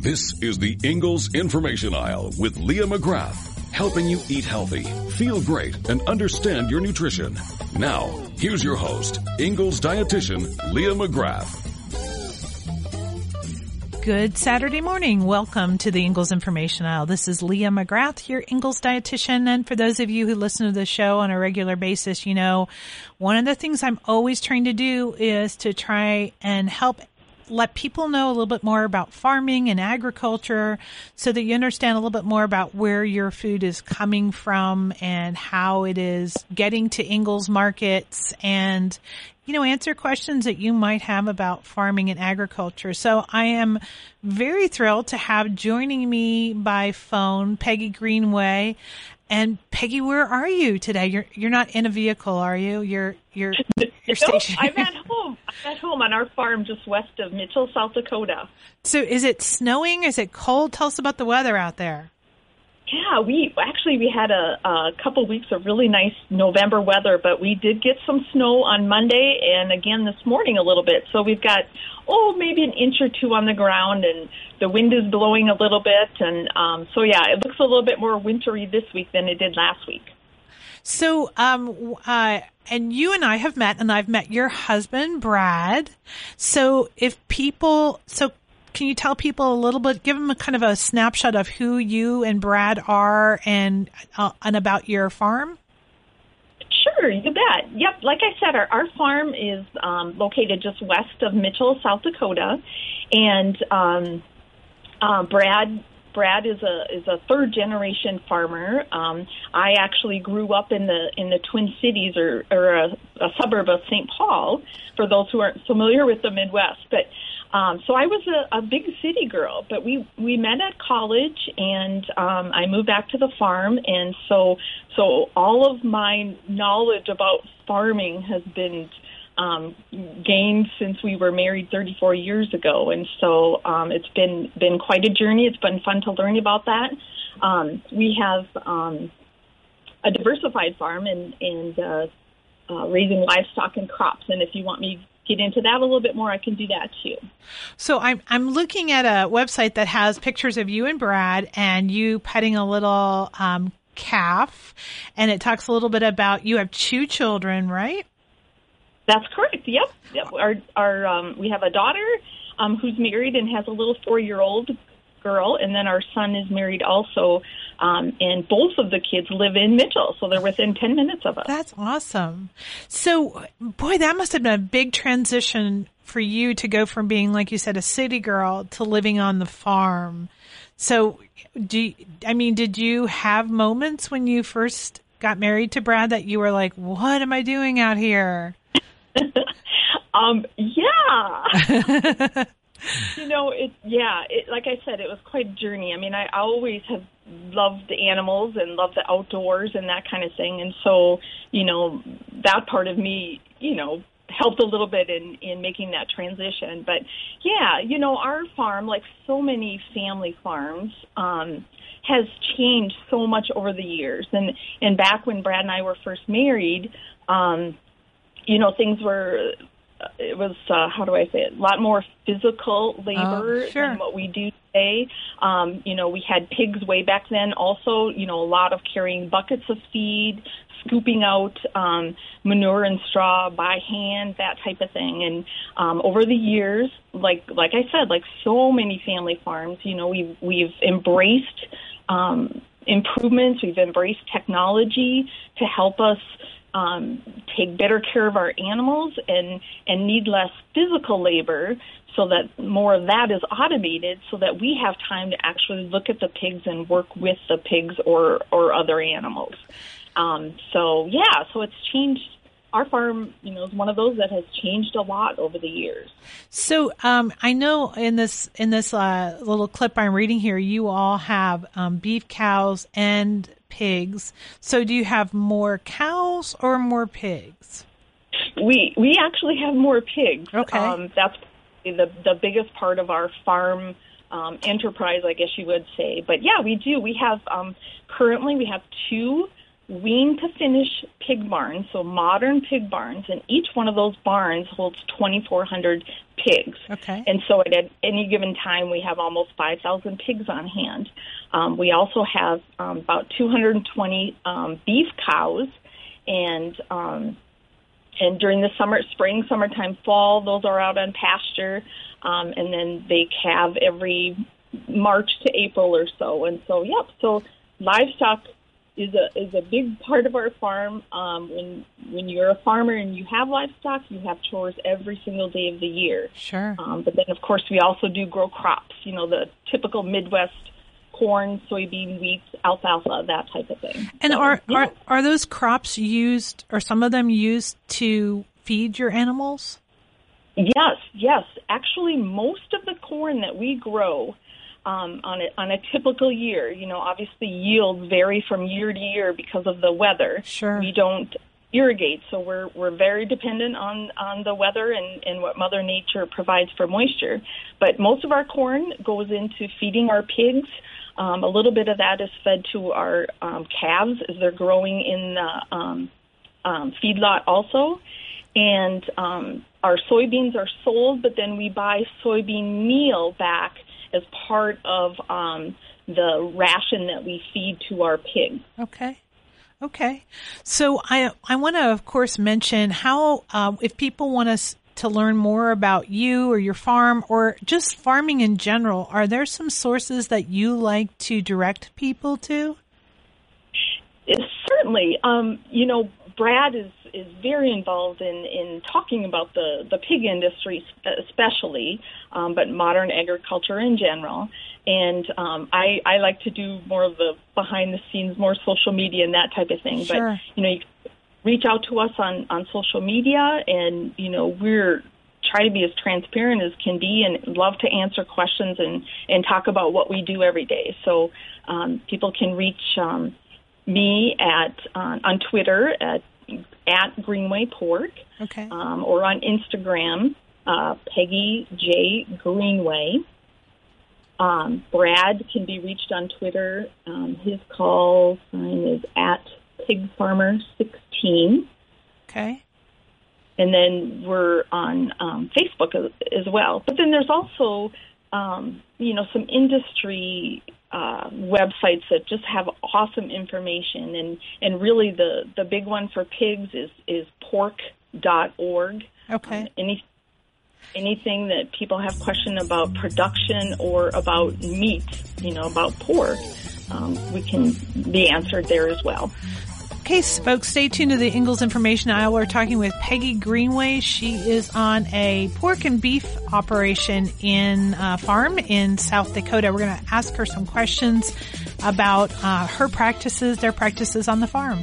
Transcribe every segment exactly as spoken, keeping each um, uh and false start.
This is the Ingalls Information Aisle with Leah McGrath, helping you eat healthy, feel great, and understand your nutrition. Now, here's your host, Ingalls dietitian Leah McGrath. Good Saturday morning. Welcome to the Ingalls Information Aisle. This is Leah McGrath, your Ingalls dietitian. And for those of you who listen to the show on a regular basis, you know, one of the things I'm always trying to do is to try and help let people know a little bit more about farming and agriculture so that you understand a little bit more about where your food is coming from and how it is getting to Ingalls markets and, you know, answer questions that you might have about farming and agriculture. So I am very thrilled to have joining me by phone Peggy Greenway. And Peggy, where are you today? You're you're not in a vehicle, are you? You're you're you're no, stationary. I'm at home. I'm at home on our farm just west of Mitchell, South Dakota. So is it snowing? Is it cold? Tell us about the weather out there. Yeah, we actually we had a, a couple weeks of really nice November weather, but we did get some snow on Monday and again this morning a little bit. So we've got oh maybe an inch or two on the ground, and the wind is blowing a little bit, and um, so yeah, it looks a little bit more wintry this week than it did last week. So, um, uh, and you and I have met, and I've met your husband, Brad. So if people, so can you tell people a little bit, give them a kind of a snapshot of who you and Brad are and, uh, and about your farm? Sure, you bet. Yep, like I said, our, our farm is um, located just west of Mitchell, South Dakota, and um, uh, Brad Brad is a is a third generation farmer. Um, I actually grew up in the in the Twin Cities, or, or a, a suburb of Saint Paul, for those who aren't familiar with the Midwest. But um, so I was a, a big city girl. But we, we met at college, and um, I moved back to the farm, and so so all of my knowledge about farming has been Um, gained since we were married thirty-four years ago, and so um, it's been been quite a journey. It's been fun to learn about that. Um, we have um, a diversified farm and, and uh, uh, raising livestock and crops, and if you want me to get into that a little bit more, I can do that too. So I'm I'm looking at a website that has pictures of you and Brad and you petting a little um, calf, and it talks a little bit about you have two children, right? That's correct. Yep. Yep. Our our um, we have a daughter um, who's married and has a little four-year-old girl, and then our son is married also, um, and both of the kids live in Mitchell, so they're within ten minutes of us. That's awesome. So, boy, that must have been a big transition for you to go from being, like you said, a city girl to living on the farm. So, do you, I mean, did you have moments when you first got married to Brad that you were like, "What am I doing out here?" um, yeah. you know, it, yeah, it, like I said, it was quite a journey. I mean, I always have loved the animals and loved the outdoors and that kind of thing. And so, you know, that part of me, you know, helped a little bit in, in making that transition. But yeah, you know, our farm, like so many family farms, um, has changed so much over the years. And, and back when Brad and I were first married, um, you know, things were, it was, uh, how do I say it, a lot more physical labor oh, sure. than what we do today. Um, you know, we had pigs way back then also, you know, a lot of carrying buckets of feed, scooping out um, manure and straw by hand, that type of thing. And um, over the years, like like I said, like so many family farms, you know, we've, we've embraced um, improvements, we've embraced technology to help us Um, take better care of our animals and, and need less physical labor so that more of that is automated so that we have time to actually look at the pigs and work with the pigs or, or other animals. Um, so, yeah, so it's changed. Our farm, you know, is one of those that has changed a lot over the years. So um, I know in this in this uh, little clip I'm reading here, you all have um, beef cows and pigs. So do you have more cows or more pigs? We we actually have more pigs. Okay. Um, that's the the biggest part of our farm um, enterprise, I guess you would say. But yeah, we do. We have um, currently we have two wean to finish pig barns, so modern pig barns, and each one of those barns holds twenty-four hundred pigs. Okay. And so at any given time, we have almost five thousand pigs on hand. Um, we also have um, about two hundred twenty um, beef cows, and um, and during the summer, spring, summertime, fall, those are out on pasture, um, and then they calve every March to April or so. And so, yep, so livestock is a is a big part of our farm. Um, when when you're a farmer and you have livestock, you have chores every single day of the year. Sure. Um, but then, of course, we also do grow crops. You know, the typical Midwest corn, soybean, wheat, alfalfa, that type of thing. And so, are, yeah. are are those crops used, or some of them used to feed your animals? Yes, yes. Actually, most of the corn that we grow Um, on a, on a typical year, you know, obviously yields vary from year to year because of the weather. Sure. We don't irrigate, so we're we're very dependent on, on the weather and, and what Mother Nature provides for moisture. But most of our corn goes into feeding our pigs. Um, a little bit of that is fed to our um, calves as they're growing in the um, um, feedlot also. And um, our soybeans are sold, but then we buy soybean meal back as part of um, the ration that we feed to our pigs. Okay. Okay. So I I want to, of course, mention how, uh, if people want us to learn more about you or your farm or just farming in general, are there some sources that you like to direct people to? It's certainly. Um, you know, Brad is, is very involved in, in talking about the, the pig industry especially, um, but modern agriculture in general. And um, I, I like to do more of the behind-the-scenes, more social media and that type of thing. Sure. But, you know, you can reach out to us on, on social media, and, you know, we're try to be as transparent as can be and love to answer questions and, and talk about what we do every day. So um, people can reach um, me at uh, on Twitter at at Greenway Pork, okay, um, or on Instagram, uh, Peggy J Greenway. Um, Brad can be reached on Twitter. Um, his call sign is at Pig Farmer sixteen. Okay. And then we're on um, Facebook as, as well. But then there's also, um, you know, some industry uh, websites that just have awesome information. And, and really the, the big one for pigs is, is pork dot org. Okay. Um, any, anything that people have question about production or about meat, you know, about pork, um, we can be answered there as well. Okay, folks, stay tuned to the Ingalls Information Aisle. We're talking with Peggy Greenway. She is on a pork and beef operation in uh, farm in South Dakota. We're going to ask her some questions about uh, her practices, their practices on the farm.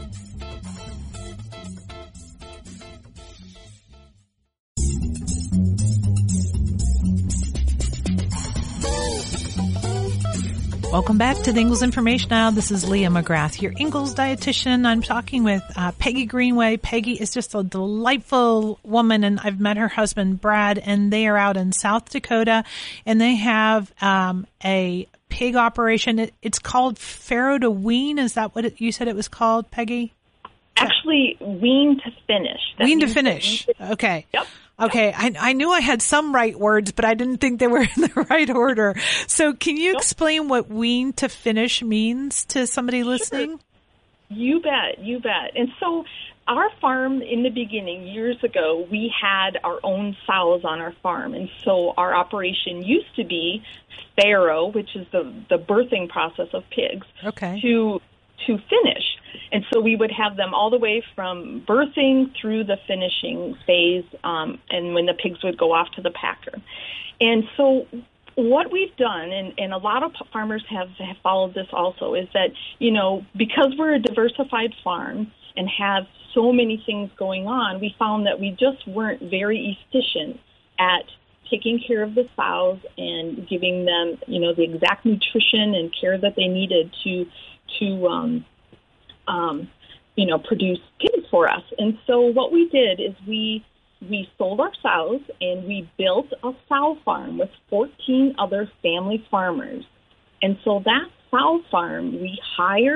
Welcome back to the Ingalls Information Aisle. This is Leah McGrath, your Ingalls dietitian. I'm talking with uh, Peggy Greenway. Peggy is just a delightful woman, and I've met her husband, Brad, and they are out in South Dakota, and they have um, a pig operation. It, it's called Farrow to Wean. Is that what it, you said it was called, Peggy? Actually, wean to finish. That wean to finish. Okay. Yep. Okay, I, I knew I had some right words, but I didn't think they were in the right order. So can you nope. explain what wean to finish means to somebody listening? Sure. You bet, you bet. And so our farm in the beginning, years ago, we had our own sows on our farm. And so our operation used to be farrow, which is the, the birthing process of pigs, okay. to to finish. And so we would have them all the way from birthing through the finishing phase, um, and when the pigs would go off to the packer. And so what we've done, and, and a lot of farmers have, have followed this also, is that, you know, because we're a diversified farm and have so many things going on, we found that we just weren't very efficient at taking care of the sows and giving them, you know, the exact nutrition and care that they needed to to, um, um, you know, produce pigs for us. And so what we did is we we sold our sows and we built a sow farm with fourteen other family farmers. And so that sow farm, we hire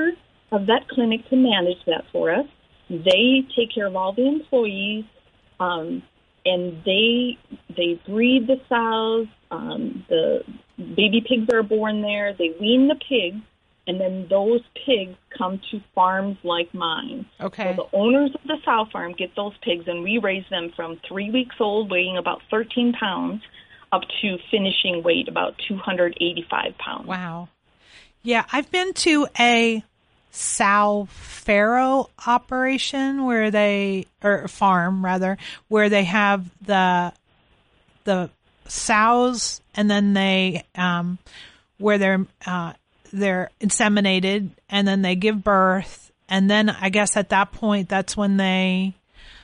a vet clinic to manage that for us. They take care of all the employees, um, and they they breed the sows. Um, the baby pigs are born there. They wean the pigs, and then those pigs come to farms like mine. Okay. So the owners of the sow farm get those pigs, and we raise them from three weeks old, weighing about thirteen pounds, up to finishing weight about two hundred eighty-five pounds. Wow. Yeah, I've been to a sow farrow operation where they, or farm rather, where they have the the sows, and then they um where they're uh they're inseminated, and then they give birth, and then I guess at that point that's when they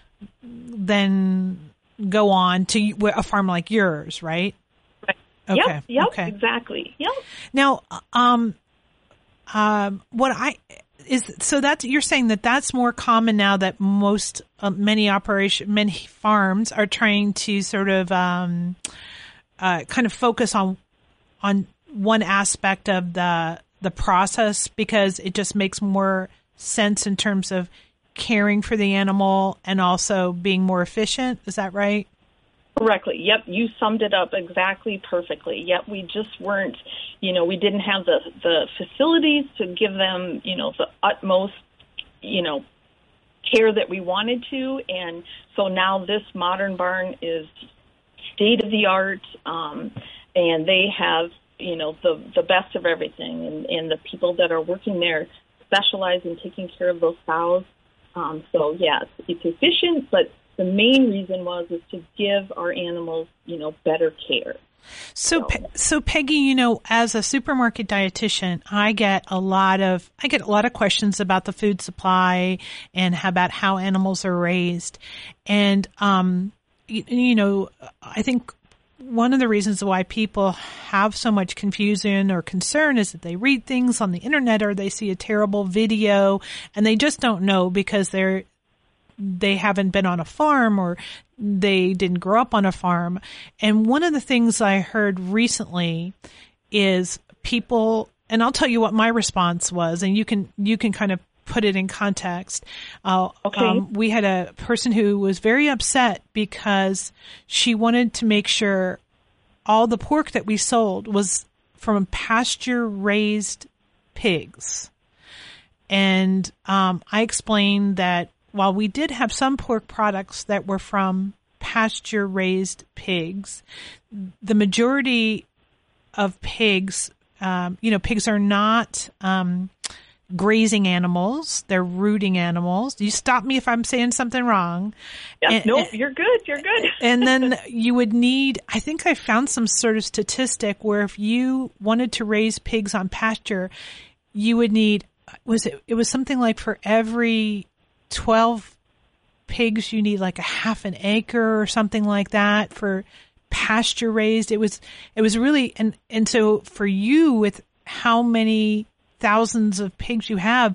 then go on to a farm like yours, right? Right. Okay. Yep, yep, okay. exactly. Yep. Now, um, um, what I is so that you're saying that that's more common now that most uh, many operation many farms are trying to sort of um, uh, kind of focus on on one aspect of the the process, because it just makes more sense in terms of caring for the animal and also being more efficient. Is that right? Correctly. Yep. You summed it up exactly perfectly. Yep. We just weren't, you know, we didn't have the, the facilities to give them, you know, the utmost, you know, care that we wanted to. And so now this modern barn is state of the art. Um, and they have, you know, the, the best of everything. And, and the people that are working there specialize in taking care of those sows. Um, so, yes, it's efficient, but the main reason was is to give our animals, you know, better care. So, so, so Peggy, you know, as a supermarket dietitian, I get a lot of I get a lot of questions about the food supply and how, about how animals are raised, and um, you, you know, I think one of the reasons why people have so much confusion or concern is that they read things on the internet or they see a terrible video and they just don't know because they're they haven't been on a farm or they didn't grow up on a farm. And one of the things I heard recently is people, and I'll tell you what my response was, and you can you can kind of put it in context. Uh, okay. Um, we had a person who was very upset because she wanted to make sure all the pork that we sold was from pasture-raised pigs. And um, I explained that while we did have some pork products that were from pasture-raised pigs, the majority of pigs, um, you know, pigs are not um, grazing animals. They're rooting animals. You stop me if I'm saying something wrong. Yeah, and, nope, you're good. You're good. And then you would need, I think I found some sort of statistic where if you wanted to raise pigs on pasture, you would need, was it, it was something like for every twelve pigs, you need like a half an acre or something like that for pasture raised. It was, it was really, and, and so for you with how many thousands of pigs you have,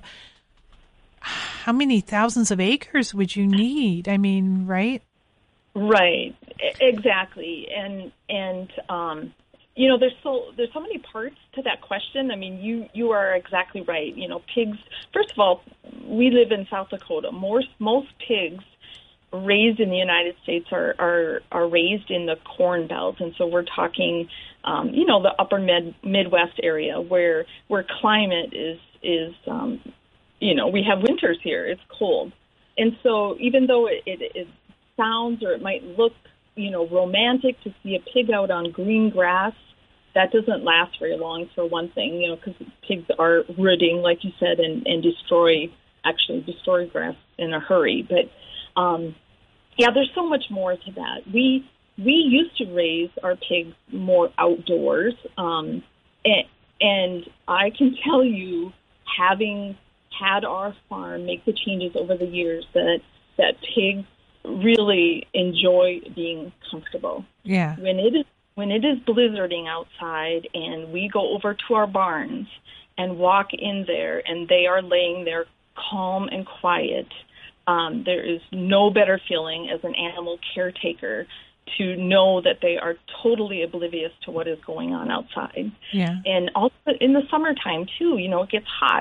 how many thousands of acres would you need? I mean, right? Right. Exactly. And, and, um, you know, there's so there's so many parts to that question. I mean, you, you are exactly right. You know, pigs, first of all, we live in South Dakota. Most, most pigs raised in the United States are, are, are raised in the corn belt. And so we're talking, um, you know, the upper mid, Midwest area where where climate is, is um, you know, we have winters here. It's cold. And so even though it, it, it sounds or it might look, you know, romantic to see a pig out on green grass, that doesn't last very long, for one thing, you know, because pigs are rooting, like you said, and, and destroy, actually destroy grass in a hurry. But, um, yeah, there's so much more to that. We we used to raise our pigs more outdoors, um, and, and I can tell you, having had our farm make the changes over the years, that that pigs really enjoy being comfortable. Yeah. When it is when it is blizzarding outside and we go over to our barns and walk in there and they are laying there calm and quiet, um, there is no better feeling as an animal caretaker to know that they are totally oblivious to what is going on outside. Yeah. And also in the summertime, too, you know, it gets hot.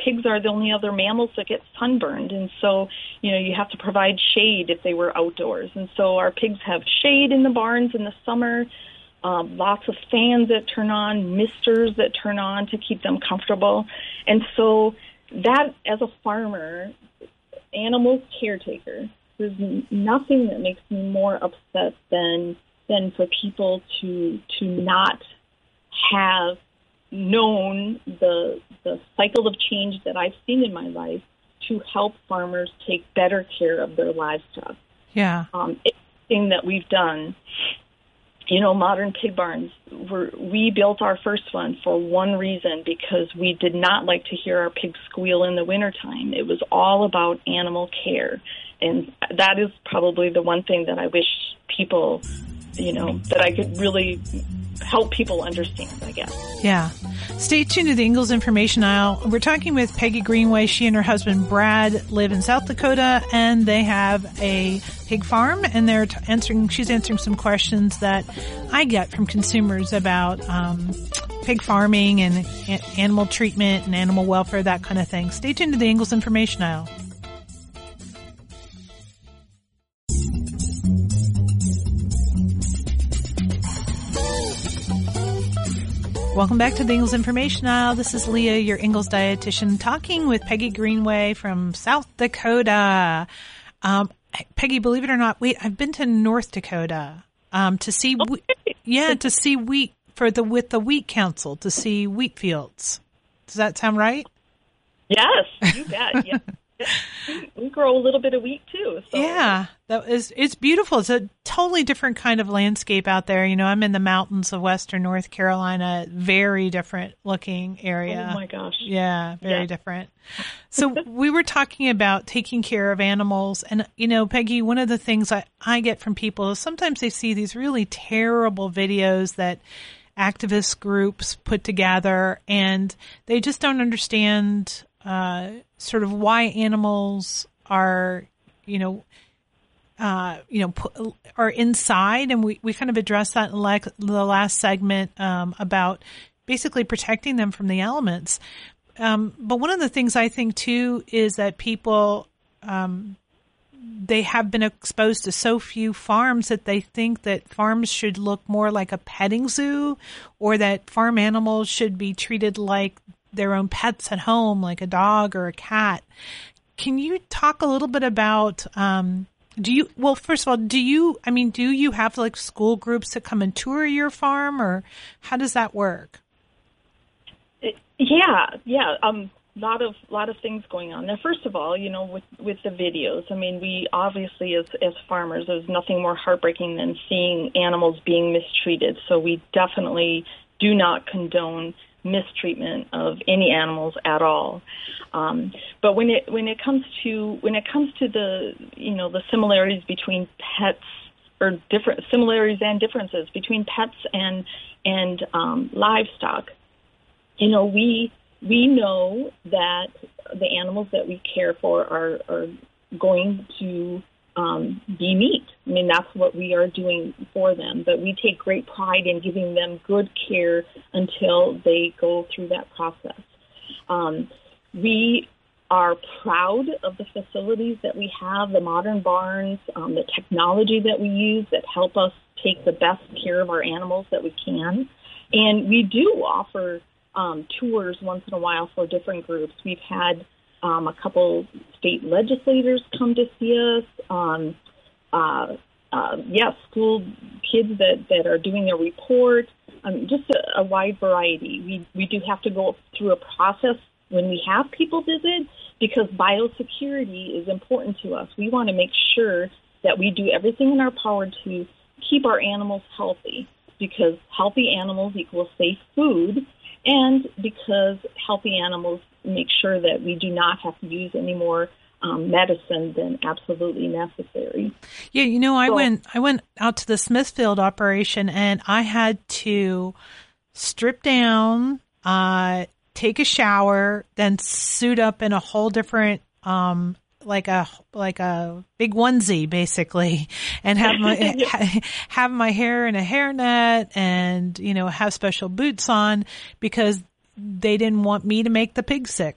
pigs are the only other mammals that get sunburned. And so, you know, you have to provide shade if they were outdoors. And so our pigs have shade in the barns in the summer, um, lots of fans that turn on, misters that turn on to keep them comfortable. And so that, as a farmer, animal caretaker, there's nothing that makes me more upset than than for people to to not have known the the cycle of change that I've seen in my life to help farmers take better care of their livestock. Yeah. Um, it's thing that we've done. You know, modern pig barns, we're, we built our first one for one reason, because we did not like to hear our pigs squeal in the wintertime. It was all about animal care. And that is probably the one thing that I wish people, you know, that I could really help people understand, I guess. Yeah. Stay tuned to the Ingalls Information Aisle. We're talking with Peggy Greenway. She and her husband Brad live in South Dakota, and they have a pig farm, and they're t- answering, she's answering some questions that I get from consumers about um, pig farming and a- animal treatment and animal welfare, that kind of thing. Stay tuned to the Ingalls Information Aisle. Welcome back to the Ingalls Information Aisle. This is Leah, your Ingalls dietitian, talking with Peggy Greenway from South Dakota. Um, Peggy, believe it or not, wait, I've been to North Dakota um, to see, Okay. yeah, to see wheat for the with the Wheat Council, to see wheat fields. Does that sound right? Yes, you bet. Yeah. We grow a little bit of wheat too. So. Yeah, that is, it's beautiful. It's a totally different kind of landscape out there. You know, I'm in the mountains of Western North Carolina, very different looking area. Oh my gosh. Yeah, very yeah. different. So we were talking about taking care of animals. And, you know, Peggy, one of the things I, I get from people is sometimes they see these really terrible videos that activist groups put together, and they just don't understand uh, sort of why animals are, you know, uh, you know, pu- are inside. And we, we kind of addressed that in like the last segment um, about basically protecting them from the elements. Um, but one of the things I think too is that people, um, they have been exposed to so few farms that they think that farms should look more like a petting zoo, or that farm animals should be treated like their own pets at home, like a dog or a cat. Can you talk a little bit about, um, do you, well, first of all, do you, I mean, do you have like school groups that come and tour your farm, or how does that work? Yeah, yeah. Um, lot of lot of things going on there. First of all, you know, with with the videos, I mean, we obviously as as farmers, there's nothing more heartbreaking than seeing animals being mistreated. So we definitely do not condone mistreatment of any animals at all. Um, but when it when it comes to when it comes to the you know the similarities between pets, or different similarities and differences between pets and and um, livestock, you know, we we know that the animals that we care for are are going to um, be meat. I mean, that's what we are doing for them. But we take great pride in giving them good care until they go through that process. Um, we are proud of the facilities that we have, the modern barns, um, the technology that we use that help us take the best care of our animals that we can. And we do offer um, tours once in a while for different groups. We've had Um, a couple state legislators come to see us. Um, uh, uh, yeah, school kids that, that are doing a report. Um, just a, a wide variety. We we do have to go through a process when we have people visit, because biosecurity is important to us. We want to make sure that we do everything in our power to keep our animals healthy, because healthy animals equals safe food, and because healthy animals make sure that we do not have to use any more um, medicine than absolutely necessary. Yeah, you know, I so, went I went out to the Smithfield operation, and I had to strip down, uh, take a shower, then suit up in a whole different, um, like a like a big onesie, basically, and have my ha, have my hair in a hairnet, and you know, have special boots on, because they didn't want me to make the pig sick.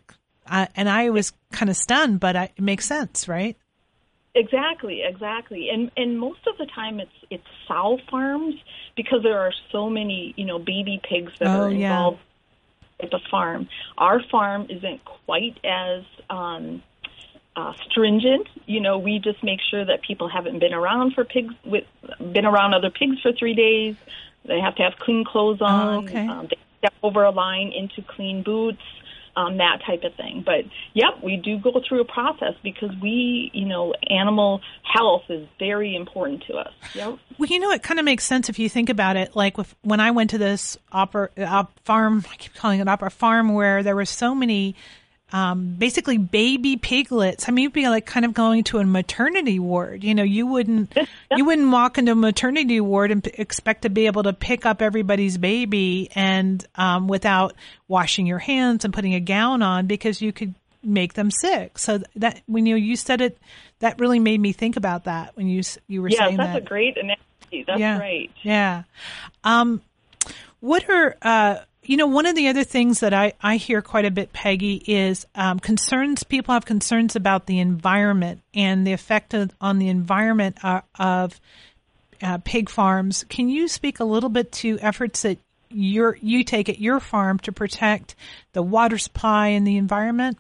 uh, and I was kind of stunned, but I, it makes sense, right? Exactly, exactly. And and most of the time it's it's sow farms because there are so many, you know, baby pigs that oh, are involved yeah. at the farm. Our farm isn't quite as um, uh, stringent. You know, we just make sure that people haven't been around for pigs with been around other pigs for three days. They have to have clean clothes on. Oh, okay. Um, they step over a line into clean boots. Um, that type of thing. But, yep, we do go through a process because we, you know, animal health is very important to us. Yep. Well, you know, it kind of makes sense if you think about it. Like with, when I went to this opera, op, farm, I keep calling it opera farm, where there were so many um, basically baby piglets. I mean, you'd be like kind of going to a maternity ward. You know, you wouldn't yep. you wouldn't walk into a maternity ward and p- expect to be able to pick up everybody's baby and um, without washing your hands and putting a gown on, because you could make them sick. So that when you you said it, that really made me think about that when you you were yeah, saying that. Yeah, that's a great analogy. That's yeah. right. Yeah. Um, what are uh, You know, one of the other things that I, I hear quite a bit, Peggy, is um, concerns. People have concerns about the environment and the effect of, on the environment uh, of uh, pig farms. Can you speak a little bit to efforts that you're, you take at your farm to protect the water supply and the environment?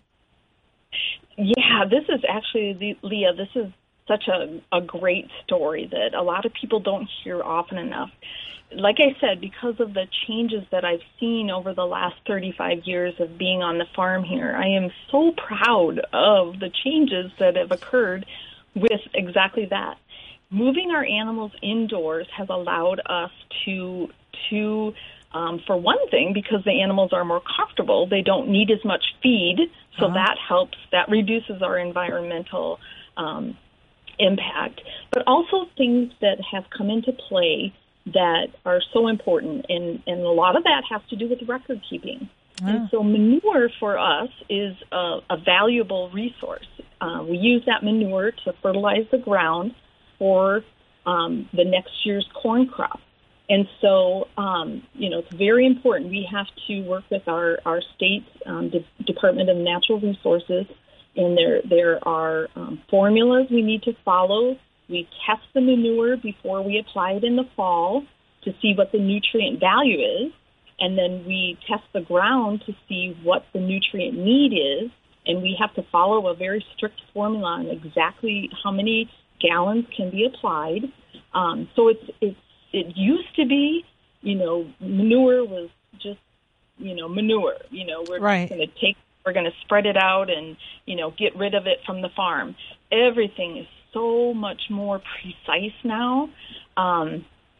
Yeah, this is actually, Leah, this is such a, a great story that a lot of people don't hear often enough. Like I said, because of the changes that I've seen over the last thirty-five years of being on the farm here, I am so proud of the changes that have occurred with exactly that. Moving our animals indoors has allowed us to, to um, for one thing, because the animals are more comfortable, they don't need as much feed, so uh-huh. that helps, that reduces our environmental um, impact. But also things that have come into play that are so important, and, and a lot of that has to do with record keeping. Oh. And so manure for us is a, a valuable resource. Uh, we use that manure to fertilize the ground for um, the next year's corn crop. And so, um, you know, it's very important. We have to work with our, our state um, De- Department of Natural Resources, and there, there are um, formulas we need to follow. We test the manure before we apply it in the fall to see what the nutrient value is, and then we test the ground to see what the nutrient need is, and we have to follow a very strict formula on exactly how many gallons can be applied. Um, so it's, it's it used to be, you know, manure was just, you know, manure. You know, we're right. just going to take, we're going to spread it out and, you know, get rid of it from the farm. Everything is so much more precise now, um,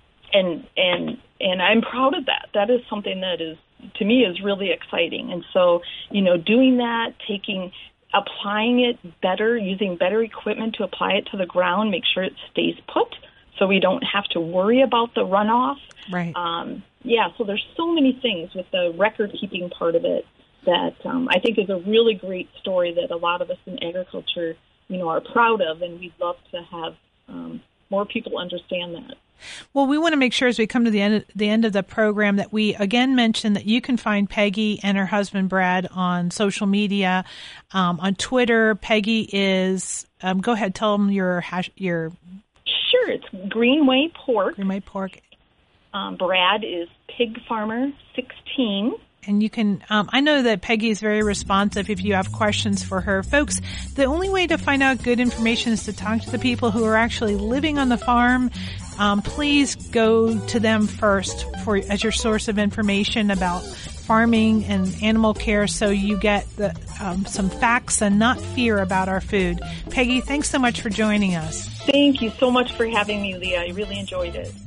and and and I'm proud of that. That is something that is, to me, is really exciting. And so, you know, doing that, taking, applying it better, using better equipment to apply it to the ground, make sure it stays put, so we don't have to worry about the runoff. Right. Um, yeah. So there's so many things with the record keeping part of it that um, I think is a really great story that a lot of us in agriculture, you know, are proud of, and we'd love to have um, more people understand that. Well, we want to make sure as we come to the end, the end of the program that we again mention that you can find Peggy and her husband Brad on social media, um, on Twitter. Peggy is, um, go ahead, tell them your hash, your. Sure, it's Greenway Pork. Greenway Pork. Um, Brad is Pig Farmer sixteen. And you can, um, I know that Peggy is very responsive if you have questions for her. Folks, the only way to find out good information is to talk to the people who are actually living on the farm. Um, please go to them first for as your source of information about farming and animal care, so you get the, um, some facts and not fear about our food. Peggy, thanks so much for joining us. Thank you so much for having me, Leah. I really enjoyed it.